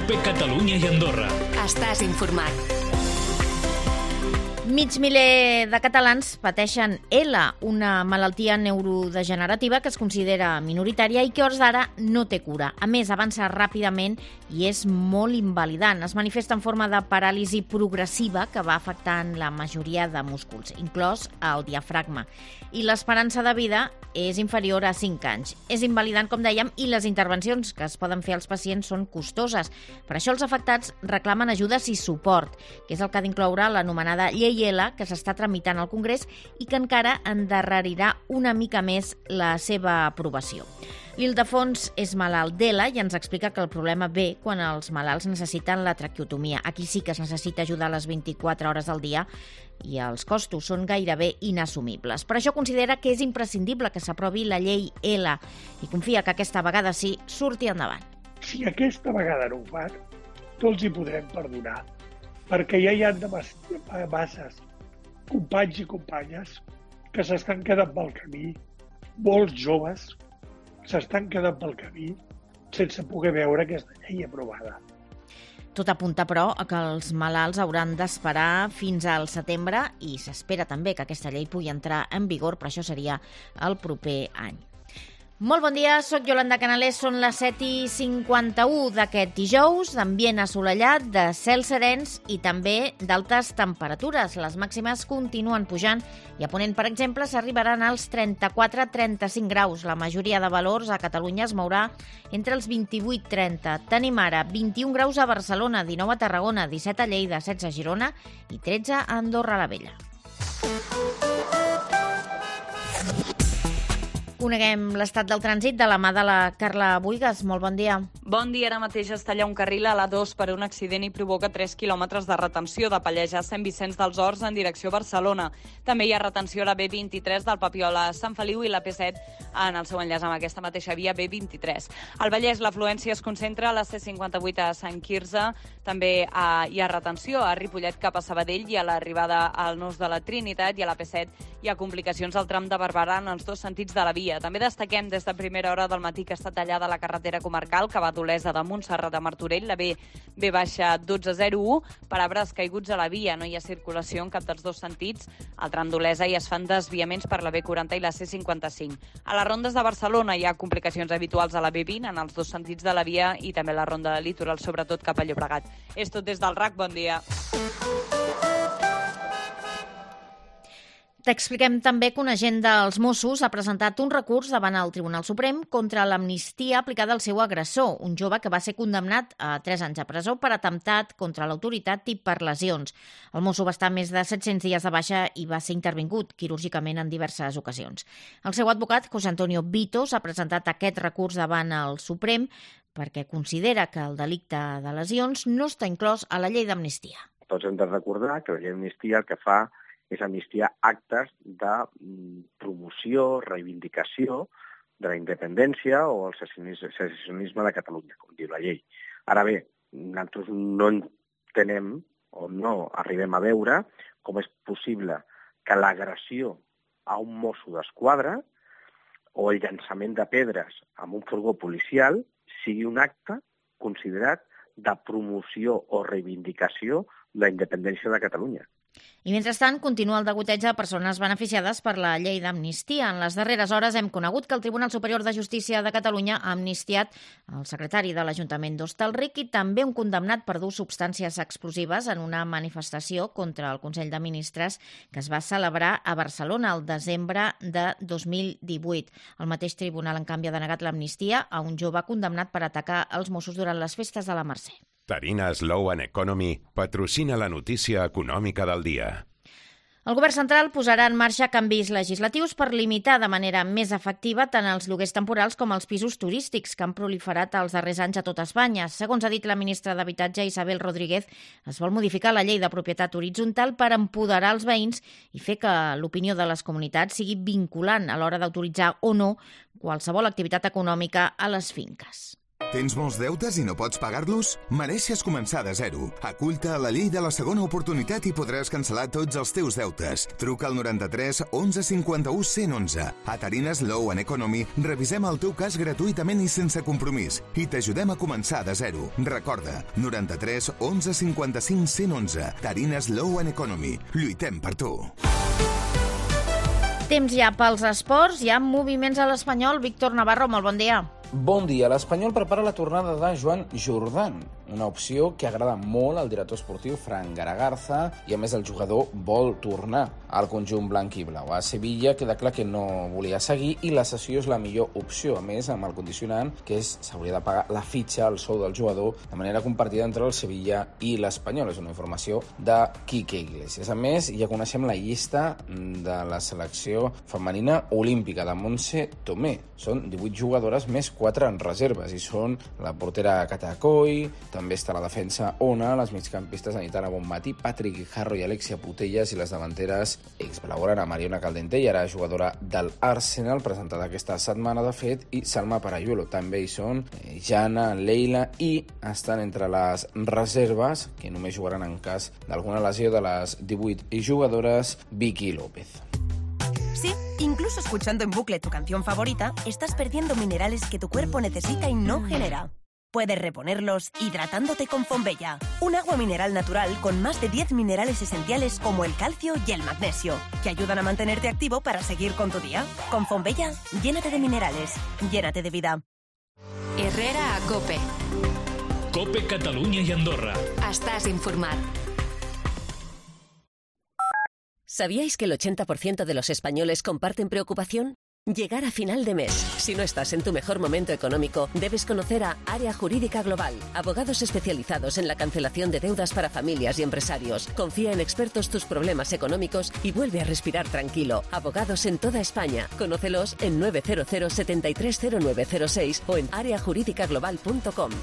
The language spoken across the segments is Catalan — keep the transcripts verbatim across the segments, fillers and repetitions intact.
COPE Catalunya i Andorra. Estàs informat. Mig miler de catalans pateixen E L A, una malaltia neurodegenerativa que es considera minoritària i que a hores d'ara no té cura. A més, avança ràpidament i és molt invalidant. Es manifesta en forma de paràlisi progressiva que va afectant la majoria de músculs, inclòs el diafragma. I l'esperança de vida és inferior a cinc anys. És invalidant, com dèiem, i les intervencions que es poden fer als pacients són costoses. Per això els afectats reclamen ajudes i suport, que és el que ha d'incloure l'anomenada llei E L A, que s'està tramitant al Congrés i que encara endarrerirà una mica més la seva aprovació. L'Ildefons és malalt d'E L A i ens explica que el problema ve quan els malalts necessiten la traqueotomia. Aquí sí que es necessita ajudar a les vint-i-quatre hores del dia i els costos són gairebé inassumibles. Per això considera que és imprescindible que s'aprovi la llei E L A i confia que aquesta vegada sí surti endavant. Si aquesta vegada no ho fan, tots hi podrem perdonar, perquè ja hi ha de masses companys i companyes que s'estan quedant pel camí, molts joves s'estan quedant pel camí sense poder veure aquesta llei aprovada. Tot apunta, però, a que els malalts hauran d'esperar fins al setembre i s'espera també que aquesta llei pugui entrar en vigor, però això seria el proper any. Molt bon dia, soc Yolanda Canalés, són les set i cinquanta-u d'aquest dijous, d'ambient assolellat, de cels serens i també d'altes temperatures. Les màximes continuen pujant i a Ponent, per exemple, s'arribaran als trenta-quatre a trenta-cinc graus. La majoria de valors a Catalunya es mourà entre els vint-i-vuit i trenta. Tenim ara vint-i-un graus a Barcelona, dinou a Tarragona, disset a Lleida, setze a Girona i tretze a Andorra la Vella. Coneguem l'estat del trànsit de la mà de la Carla Buigas. Molt bon dia. Bon dia. Ara mateix es talla un carril a l'A dos per un accident i provoca tres quilòmetres de retenció de Pallejà a Sant Vicenç dels Horts en direcció a Barcelona. També hi ha retenció a la B vint-i-tres del Papiol a Sant Feliu i la P set en el seu enllaç amb aquesta mateixa via B vint-i-tres. Al Vallès l'afluència es concentra a la C cinquanta-vuit a Sant Quirze. També a, hi ha retenció a Ripollet cap a Sabadell i a l'arribada al Nus de la Trinitat, i a la P set hi ha complicacions al tram de Barberà en els dos sentits de la via. També destaquem des de primera hora del matí que està tallada la carretera comarcal que va d'Olesa de Montserrat a Martorell, la B B dotze zero u, per arbres caiguts a la via. No hi ha circulació en cap dels dos sentits. Al tram d'Olesa hi es fan desviaments per la B quaranta i la C cinquanta-cinc. A les rondes de Barcelona hi ha complicacions habituals a la B vint en els dos sentits de la via i també la ronda de litoral, sobretot cap a Llobregat. És tot des del R A C. Bon dia. T'expliquem també que un agent dels Mossos ha presentat un recurs davant el Tribunal Suprem contra l'amnistia aplicada al seu agressor, un jove que va ser condemnat a tres anys de presó per atemptat contra l'autoritat i per lesions. El mosso va estar més de set-cents dies de baixa i va ser intervingut quirúrgicament en diverses ocasions. El seu advocat, José Antonio Vitos, ha presentat aquest recurs davant el Suprem perquè considera que el delicte de lesions no està inclòs a la llei d'amnistia. Tots hem de recordar que la llei d'amnistia el que fa és amnistiar actes de promoció, reivindicació de la independència o el secessionisme de Catalunya, com diu la llei. Ara bé, nosaltres no entenem o no arribem a veure com és possible que l'agressió a un mosso d'esquadra o el llançament de pedres amb un furgó policial sigui un acte considerat de promoció o reivindicació de la independència de Catalunya. I mentrestant, continua el degoteig de persones beneficiades per la llei d'amnistia. En les darreres hores hem conegut que el Tribunal Superior de Justícia de Catalunya ha amnistiat el secretari de l'Ajuntament d'Hostalric i també un condemnat per dur substàncies explosives en una manifestació contra el Consell de Ministres que es va celebrar a Barcelona el desembre de dos mil divuit. El mateix tribunal, en canvi, ha denegat l'amnistia a un jove condemnat per atacar els Mossos durant les festes de la Mercè. Tarina Slow and Economy patrocina la notícia econòmica del dia. El govern central posarà en marxa canvis legislatius per limitar de manera més efectiva tant els lloguers temporals com els pisos turístics que han proliferat els darrers anys a tot Espanya. Segons ha dit la ministra d'Habitatge, Isabel Rodríguez, es vol modificar la llei de propietat horitzontal per empoderar els veïns i fer que l'opinió de les comunitats sigui vinculant a l'hora d'autoritzar o no qualsevol activitat econòmica a les finques. Tens molts deutes i no pots pagar-los? Mereixes començar de zero. Acull-te a la llei de la segona oportunitat i podràs cancel·lar tots els teus deutes. Truca al noranta-tres onze cinquanta-u cent onze. A Tarines Law and Economy revisem el teu cas gratuïtament i sense compromís i t'ajudem a començar de zero. Recorda, noranta-tres onze cinquanta-cinc cent onze. Tarines Law and Economy. Lluitem per tu. Temps ja pels esports, hi ha moviments a l'Espanyol. Víctor Navarro, molt bon dia. Bon dia. L'Espanyol prepara la tornada de Joan Jordan, una opció que agrada molt al director esportiu Fran Garagarza i, a més, el jugador vol tornar al conjunt blanc i blau. A Sevilla queda clar que no volia seguir i la cessió és la millor opció, a més, amb el condicionant que és s'hauria de pagar la fitxa, el sou del jugador, de manera compartida entre el Sevilla i l'Espanyol. És una informació de Quique Iglesias. A més, ja coneixem la llista de la selecció femenina olímpica de Montse Tomé. Són divuit jugadores més quatre en reserves i són la portera Cata Coll, també està la defensa Ona, les migcampistes Aitana Bonmatí, Patrick Guijarro i Alexia Putellas i les davanteres exblaugrana Mariona Caldentey, ara jugadora del Arsenal, presentada aquesta setmana de fet, i Salma Parayuelo. També hi són Jana, Leila i estan entre les reserves, que només jugaran en cas d'alguna lesió de les divuit jugadores, Vicky López. Sí, incluso escuchando en bucle tu canción favorita, estás perdiendo minerales que tu cuerpo necesita y no genera. Puedes reponerlos hidratándote con Fonbella, un agua mineral natural con más de diez minerales esenciales como el calcio y el magnesio, que ayudan a mantenerte activo para seguir con tu día. Con Fonbella, llénate de minerales, llénate de vida. Herrera a COPE. COPE Catalunya y Andorra. Estás informat. ¿Sabíais que el ochenta por ciento de los españoles comparten preocupación? Llegar a final de mes. Si no estás en tu mejor momento económico, debes conocer a Área Jurídica Global, abogados especializados en la cancelación de deudas para familias y empresarios. Confía en expertos tus problemas económicos y vuelve a respirar tranquilo. Abogados en toda España. Conócelos en nueve cero cero setenta y tres cero nueve cero seis o en área jurídica global punto com.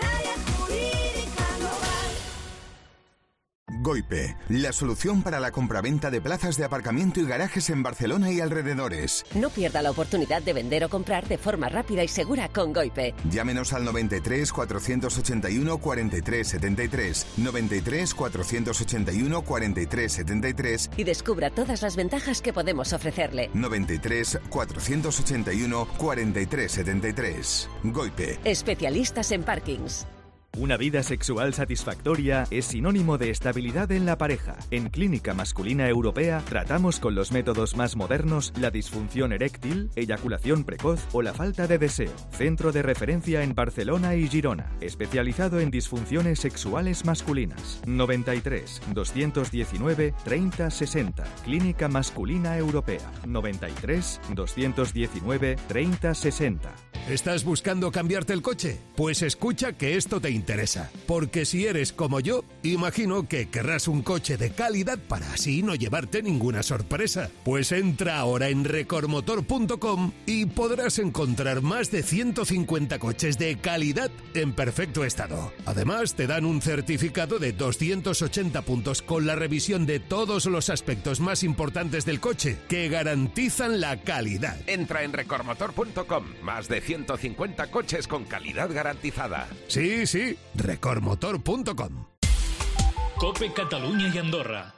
Goipe, la solución para la compraventa de plazas de aparcamiento y garajes en Barcelona y alrededores. No pierda la oportunidad de vender o comprar de forma rápida y segura con Goipe. Llámenos al noventa y tres cuatrocientos ochenta y uno cuarenta y tres setenta y tres, noventa y tres cuatrocientos ochenta y uno cuarenta y tres setenta y tres y descubra todas las ventajas que podemos ofrecerle. noventa y tres cuatrocientos ochenta y uno cuarenta y tres setenta y tres. Goipe. Especialistas en parkings. Una vida sexual satisfactoria es sinónimo de estabilidad en la pareja. En Clínica Masculina Europea tratamos con los métodos más modernos la disfunción eréctil, eyaculación precoz o la falta de deseo. Centro de referencia en Barcelona y Girona, especializado en disfunciones sexuales masculinas. noventa y tres, doscientos diecinueve, treinta sesenta. Clínica Masculina Europea. noventa y tres, doscientos diecinueve, treinta sesenta. ¿Estás buscando cambiarte el coche? Pues escucha que esto te interesa, porque si eres como yo, imagino que querrás un coche de calidad para así no llevarte ninguna sorpresa. Pues entra ahora en recormotor punto com y podrás encontrar más de ciento cincuenta coches de calidad en perfecto estado. Además, te dan un certificado de doscientos ochenta puntos con la revisión de todos los aspectos más importantes del coche, que garantizan la calidad. Entra en recormotor punto com, más de ciento cincuenta coches con calidad garantizada. Sí, sí, recormotor punto com. COPE Catalunya i Andorra.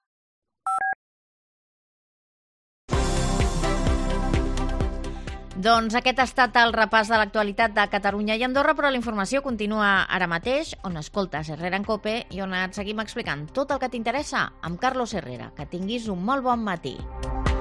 Doncs aquest ha estat el repàs de l'actualitat de Catalunya i Andorra, però la informació continua ara mateix, on escoltes Herrera en COPE i on et seguim explicant tot el que t'interessa amb Carlos Herrera. Que tinguis un molt bon matí.